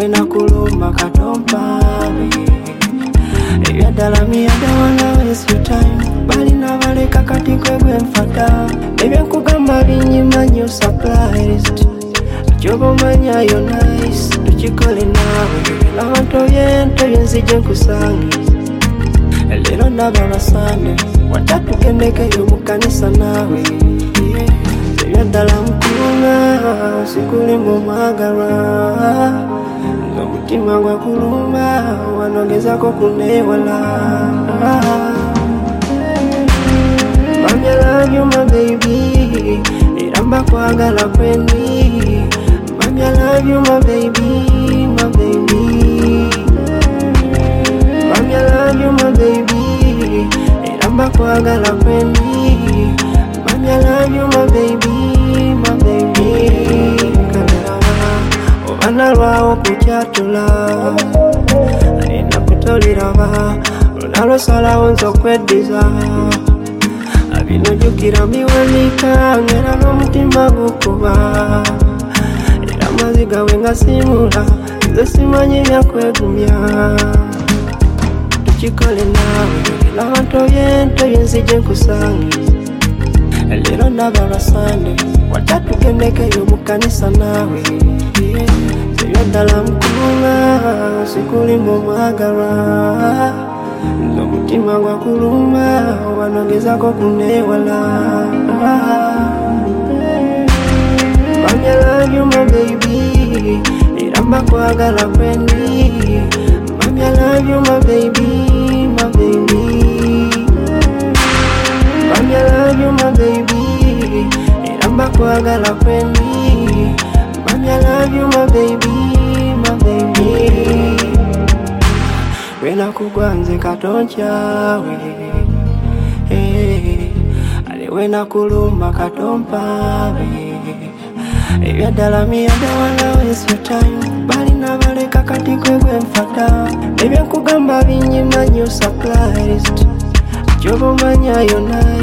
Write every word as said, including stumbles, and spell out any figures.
when I kuluma katompabe. Eya dalami ya dawana waste your time. Bali na vale kakati kwegwe mfata. Ebya kugamba binyima nyo surprised. Jobo manya yo nice. Tuchikole nawe. Lawanto yento yenzije nkusangi. Lero ndaba basande. Watatu kendeke yo mukanisa nawe. Eya dala mkulunga. Sikuli mumagara. Mutima gwa kuluma wanogeza ko kunewala. Mami I love you my baby, iramba kwagala kweni. Mami I love you my baby, my baby. Mami I love you my baby, iramba kwagala kweni. Mami I love you my baby, my baby. Analwa okukyatula alina kutoliraba lunalo sala onzo kweddiza abinojjukira miwanika ngera n'omutima gukuba era amaziga we nga simula nze simanyi byakwegumya tukikole naawe lawanto yento yenzije nkusange lero ndaba basande watatugendekeyo mu kanisa naawe dala mkulunga, sikuli mumagara. Nomutima gwa kuluma, wanogeza ko kunewala. Mami I love you my baby, iramba kwagala kweni. Mami I love you my baby, my baby. Mami I love you my baby, iramba kwagala kweni. Mami I love you my baby, my baby. Wena kugwanze katonchawe, hey. Ale wena kuluma katompawe. Eya dalami ya dawana waste your time. Bali na vale kakati kwegwe mfata. Ebya kugamba binyima nyo surprised. Jobo manya yo nice.